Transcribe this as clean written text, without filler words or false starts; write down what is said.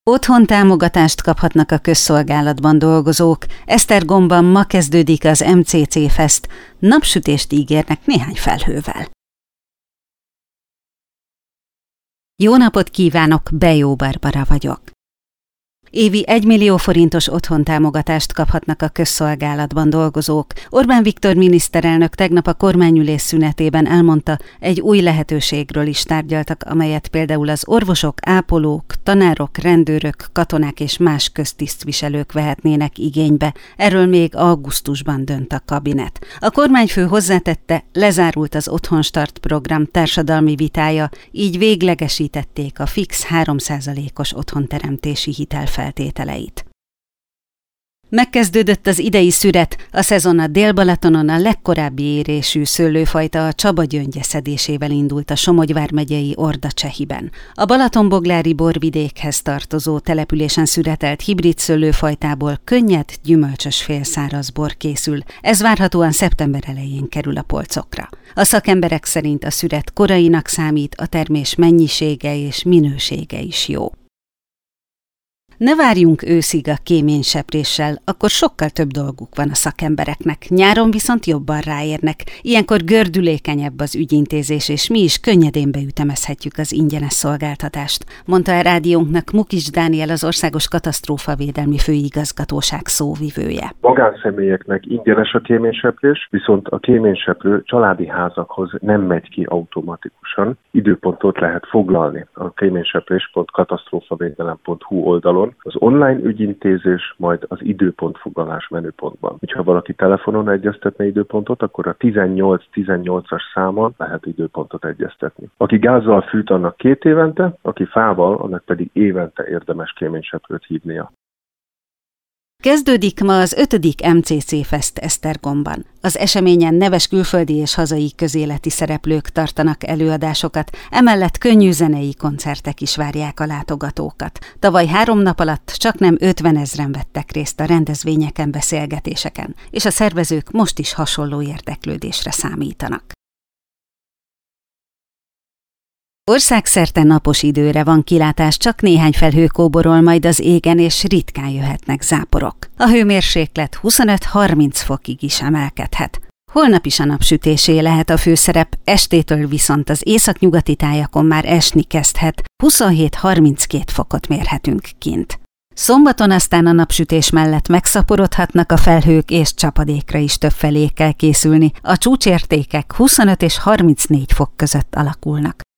Otthon támogatást kaphatnak a közszolgálatban dolgozók. Esztergomban ma kezdődik az MCC Fest. Napsütést ígérnek néhány felhővel. Jó napot kívánok, Bejó Barbara vagyok. Évi 1 millió forintos otthontámogatást kaphatnak a közszolgálatban dolgozók. Orbán Viktor miniszterelnök tegnap a kormányülés szünetében elmondta, egy új lehetőségről is tárgyaltak, amelyet például az orvosok, ápolók, tanárok, rendőrök, katonák és más köztisztviselők vehetnének igénybe. Erről még augusztusban dönt a kabinet. A kormányfő hozzátette, lezárult az Otthonstart program társadalmi vitája, így véglegesítették a fix 3%-os otthonteremtési hitelfeltételeit. Megkezdődött az idei szüret, a szezon a Dél-Balatonon a legkorábbi érésű szőlőfajta a Csaba gyöngye szedésével indult a Somogy vármegyei Orda-Csehiben. A balatonboglári borvidékhez tartozó településen szüretelt hibrid szőlőfajtából könnyed, gyümölcsös félszáraz bor készül. Ez várhatóan szeptember elején kerül a polcokra. A szakemberek szerint a szüret korainak számít, a termés mennyisége és minősége is jó. Ne várjunk őszig a kéménysepréssel, akkor sokkal több dolguk van a szakembereknek. Nyáron viszont jobban ráérnek. Ilyenkor gördülékenyebb az ügyintézés, és mi is könnyedén beütemezhetjük az ingyenes szolgáltatást, mondta a rádiónknak Mukics Dániel, az Országos Katasztrófavédelmi Főigazgatóság szóvivője. Magánszemélyeknek ingyenes a kéményseprés, viszont a kéményseprő családi házakhoz nem megy ki automatikusan. Időpontot lehet foglalni a kéményseprés.katasztrófavédelem.hu oldalon, az online ügyintézés, majd az időpontfoglalás menüpontban. Ha valaki telefonon egyeztetne időpontot, akkor a 1818-as számon lehet időpontot egyeztetni. Aki gázzal fűt, annak 2 évente, aki fával, annak pedig évente érdemes kéményseprőt hívnia. Kezdődik ma az 5. MCC Fest Esztergomban. Az eseményen neves külföldi és hazai közéleti szereplők tartanak előadásokat, emellett könnyű zenei koncertek is várják a látogatókat. Tavaly 3 nap alatt csaknem 50 000 vettek részt a rendezvényeken, beszélgetéseken, és a szervezők most is hasonló érdeklődésre számítanak. Országszerte napos időre van kilátás, csak néhány felhő kóborol majd az égen, és ritkán jöhetnek záporok. A hőmérséklet 25-30 fokig is emelkedhet. Holnap is a napsütésé lehet a főszerep, estétől viszont az északnyugati tájakon már esni kezdhet, 27-32 fokot mérhetünk kint. Szombaton aztán a napsütés mellett megszaporodhatnak a felhők, és csapadékra is többfelé kell készülni. A csúcsértékek 25 és 34 fok között alakulnak.